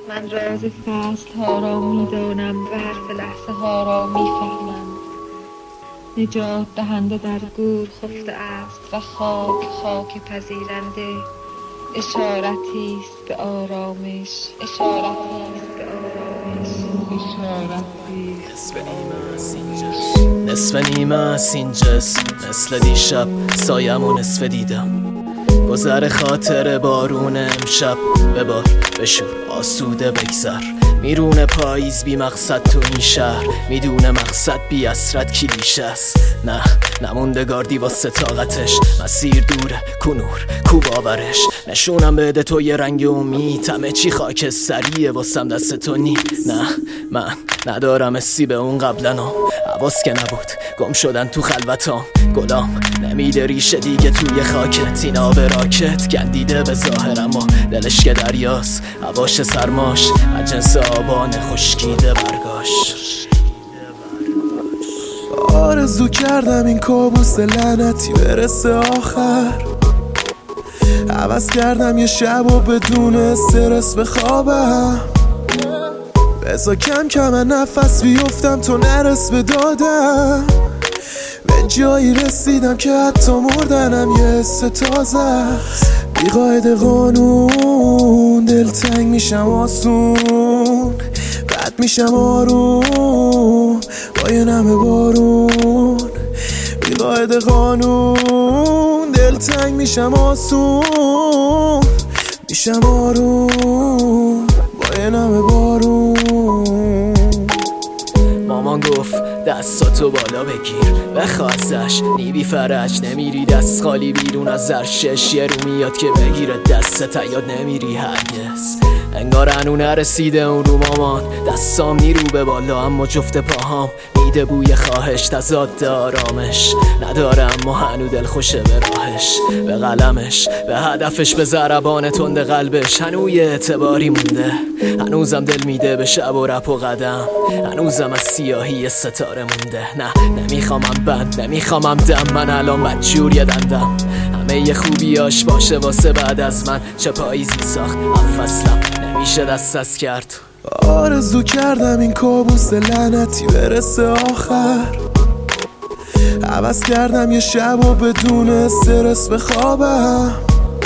من راز فصل ها را میدانم و حرف لحظه ها را میفهمم. نجات دهنده در گور خفته است و خاک پذیرنده. اشارتی است به آرامش، اشارتی است به آرامش، اشارتی. نصف نیمه است این جسم، مثل دیشب سایم و نصف دیدم. گذر خاطر بارون امشب ببار بشور آسوده بگذر. میرونه پاییز بی مقصد تو این شهر، میدونه مقصد بی اسرت کلیشه است. نه نموندگاردی واسه طاقتش، مسیر دوره کنور کو باورش. نشونم بده تو یه رنگ امید، همه چی خاکستریه واسم دست تو نی. نه من ندارم حسی به اون قبلنا، حواس که نبود گم شدن تو خلوتام. گلام نمیده ریشه دیگه توی خاکت، این آب راکت گندیده به ظاهر اما دلش که دریاست. هواش سرماش از جنس آبان خشکیده برگاش. آرزو کردم این کابوس لعنتی برسه آخر، عوض کردم یه شب و بدون استرس بخوابم. بذار کم کم نفس بیفتم تو نرس به دادم. به جایی رسیدم که حتی مردنم یه حس تازه است. بی قاعده قانون دلتنگ میشم آسون، بد میشم آروم با یه نم بارون. بی قاعده قانون دلتنگ میشم آسون، میشم آروم با یه نم بارون. مامان گفت دستاتو بالا بگیر بخوا ازش، نیبی فرج نمیری دست خالی بیرون از زرشش. یه رو میاد که بگیره دستت یاد نمیری هرگز. انگار هنو نرسیده اون رو مامان، دستام نیرو به بالا اما جفت پاهام میده بوی خواهش تضاد آرامش. نداره اما هنو دل خوشه به راهش، به قلمش، به هدفش، به ضربان تند قلبش. هنو یه اعتباری مونده، هنوزم دل میده به شب و رپ و قدم. هنوزم از سیاهی ستاره مونده. نه نمیخوامم بند، نمیخوامم دم، من الان بدجور یه دندم. همه یه خوبیاش باشه واسه بعد از من، چه پاییزی ساخت فصلم نمیشه دست کرد. آرزو کردم این کابوس لعنتی برسه آخر، عوض کردم یه شب و بدون استرس بخوابم.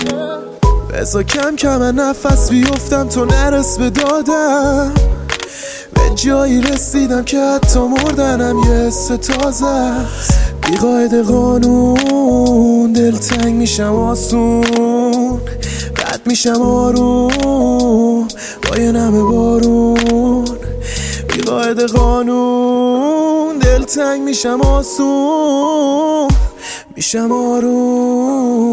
بذار کم کم نفس بیفتم تو نرس به دادم. به جایی رسیدم که حتی مردنم یه حس تازه است. بی قاعده قانون دلتنگ میشم آسون، بد میشم آروم با یه نم بارون. بی قاعده قانون دلتنگ میشم آسون، میشم آروم